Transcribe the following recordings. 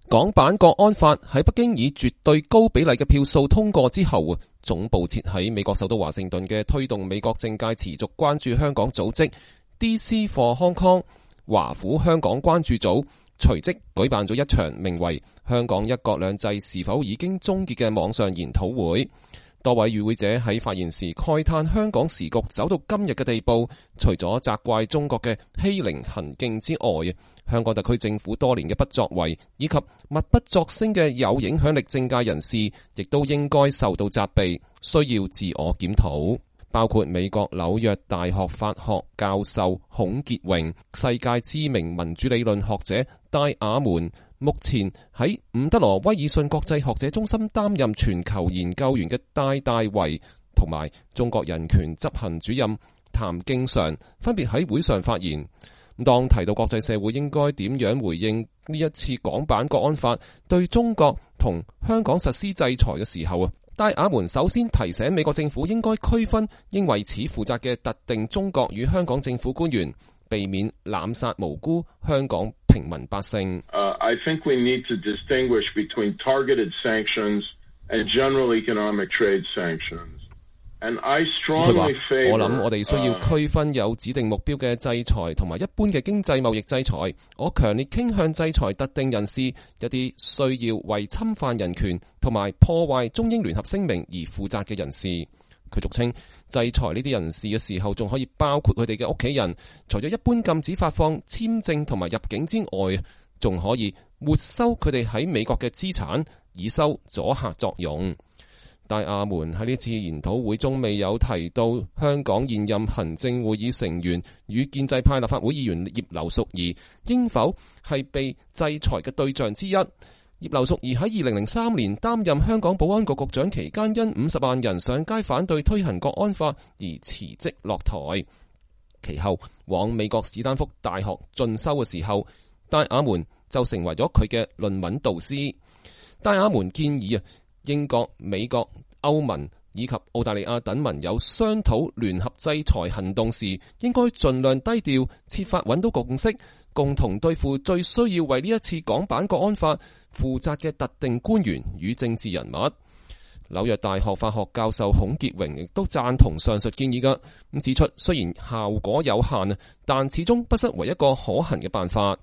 港版國安法喺北京以絕對高比例嘅票數通過之後，總部設喺美國首都華盛頓嘅推動美國政界持續關注香港組織 DC for Hong Kong 華府香港關注組隨即舉辦咗一場名為《香港一國兩制是否已經終結》嘅網上研討會。多位與會者喺發言時慨嘆香港時局走到今日嘅地步，除咗責怪中國嘅欺凌行徑之外，香港特區政府多年嘅不作為以及默不作聲嘅有影響力政界人士，亦都應該受到責備，需要自我檢討。包括美國紐約大學法學教授孔傑榮、世界知名民主理論學者戴雅門，目前喺伍德羅威爾遜國際學者中心擔任全球研究員嘅戴大為，同埋中國人權執行主任譚敬常，分別喺會上發言。當提到國際社會應該點樣回應呢一次港版國安法對中國同香港實施制裁嘅時候，戴雅門首先提醒美國政府應該區分應為此負責嘅特定中國與香港政府官員，避免濫殺無辜香港平民百姓。 I think we need to distinguish between targeted sanctions and general economic trade sanctions. 佢話：我諗我哋需要區分有指定目標嘅制裁同埋一般嘅經濟貿易制裁。我強烈傾向制裁特定人士，一啲需要為侵犯人權同埋破壞中英聯合聲明而負責嘅人士。佢俗稱制裁呢啲人士嘅時候，仲可以包括佢哋嘅屋企人。除咗一般禁止發放簽證同埋入境之外，仲可以沒收佢哋喺美國嘅資產，以收阻嚇作用。戴雅門喺呢次研討會中未有提到香港現任行政會議成員與建制派立法會議員葉劉淑儀應否係被制裁嘅對象之一。葉劉淑儀喺2003年擔任香港保安局局長期間，因50萬人上街反對推行國安法而辭職落台。其後往美國史丹福大學進修嘅時候，戴雅門就成為咗佢嘅論文導師。戴雅門建議英國、美國、歐盟以及澳大利亞等盟友商討聯合制裁行動時，應該盡量低調，設法揾到共識，共同對付最需要為呢一次港版國安法負責嘅特定官員與政治人物。紐約大學法學教授孔傑榮亦都贊同上述建議㗎，咁指出雖然效果有限，但始終不失為一個可行嘅辦法。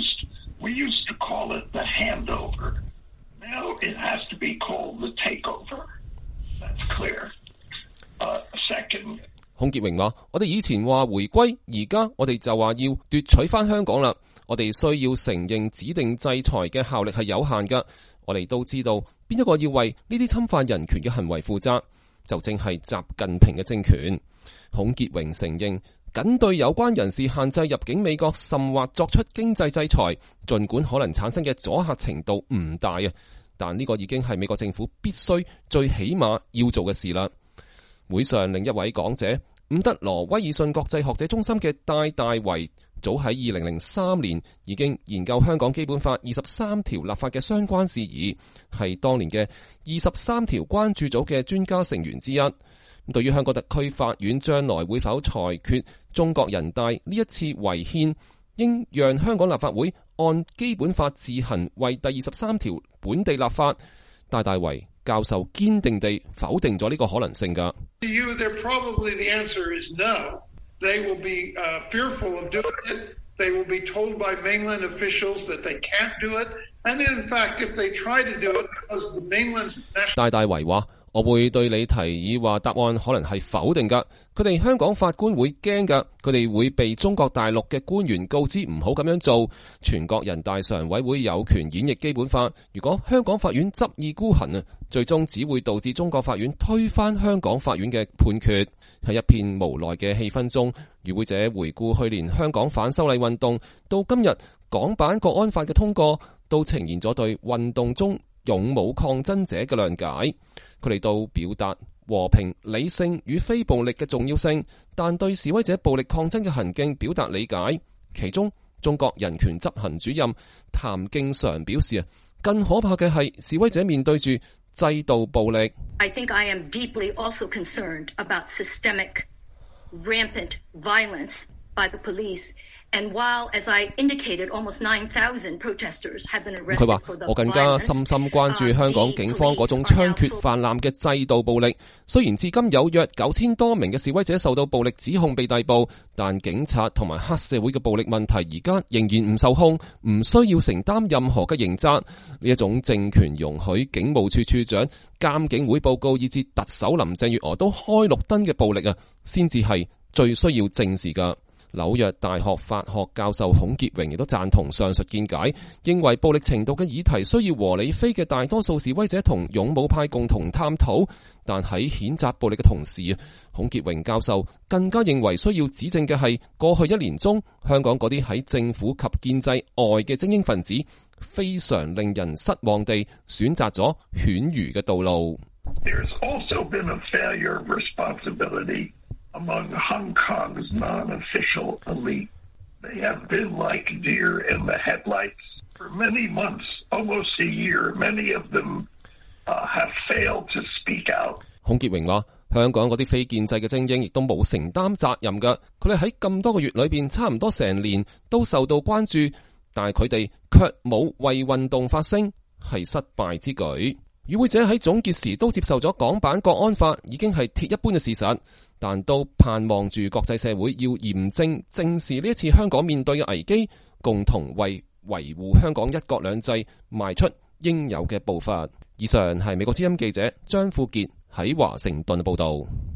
We used to call it the handover. Now it has to be called the takeover. That's clear. Second. 孔傑榮話：我哋以前話回歸，而家我哋就話要奪取翻香港啦。我哋需要承認指定制裁嘅效力係有限㗎。我哋都知道邊一個要為呢啲侵犯人權嘅行為負責，就正係習近平嘅政權。孔傑榮承認，僅對有關人士限制入境美國，甚或作出經濟制裁，儘管可能產生嘅阻嚇程度唔大但呢個已經係美國政府必須最起碼要做嘅事啦。會上另一位講者，伍德羅威爾遜國際學者中心嘅戴大為，早喺2003年已經研究香港基本法23條立法嘅相關事宜，係當年嘅23條關注組嘅專家成員之一。對於香港特區法院將來會否裁決中國人大呢一次違憲，應讓香港立法會按基本法自行為第23條本地立法，戴大為教授堅定地否定咗呢個可能性㗎。 They will be fearful of doing it. They will be told by mainland officials that they can't do it. And in fact, if they try to do it, because the mainland's national... 戴大為話：我會對你提議話答案可能係否定㗎。佢哋香港法官會驚㗎，佢哋會被中國大陸嘅官員告知唔好咁樣做。全國人大常委會有權演繹基本法。如果香港法院執意孤行最終只會導致中國法院推翻香港法院嘅判決。喺一片無奈嘅氣氛中，與會者回顧去年香港反修例運動到今日港版國安法嘅通過，都呈現咗對運動中勇武抗爭者嘅諒解。佢哋都表達和平、理性與非暴力嘅重要性，但對示威者暴力抗爭嘅行徑表達理解。其中，中國人權執行主任譚敬常表示更可怕嘅係示威者面對住制度暴力。 I think I am deeply also concerned about systemic, rampant violence by the police And while, as I indicated, almost 9,000 protesters have been arrested 佢話 for the 我更加深深關注香港警方嗰種猖獗泛濫嘅制度暴力。雖然至今有約9000多名嘅示威者受到暴力指控被逮捕，但警察同埋黑社會嘅暴力問題而家仍然唔受控，唔需要承擔任何嘅刑責。呢一種政權容許警務處處長、監警會報告以至特首林鄭月娥都開綠燈嘅暴力啊，先至係最需要正視㗎。紐約大學法學教授孔傑榮亦都贊同上述見解，認為暴力程度嘅議題需要和理非嘅大多數示威者同勇武派共同探討，但喺譴責暴力嘅同時，孔傑榮教授更加認為需要指正嘅係過去1年中香港嗰啲喺政府及建制外嘅精英分子非常令人失望地選擇咗犬儒嘅道路。 There's also been a failure of responsibility among Hong Kong's non-official elite. They have been like deer in the headlights for many months, almost a year. Many of them have failed to speak out. 孔傑榮話：香港嗰啲非建制嘅精英亦都冇承擔責任㗎，佢哋喺咁多個月裏邊，差唔多成年都受到關注，但係佢哋卻冇為運動發聲，係失敗之舉。與會者喺總結時都接受咗港版國安法已經係鐵一般嘅事實，但都盼望住國際社會要嚴正正視呢一次香港面對嘅危機，共同為維護香港一國兩制邁出應有嘅步伐。以上係美國之音記者張富傑喺華盛頓報道。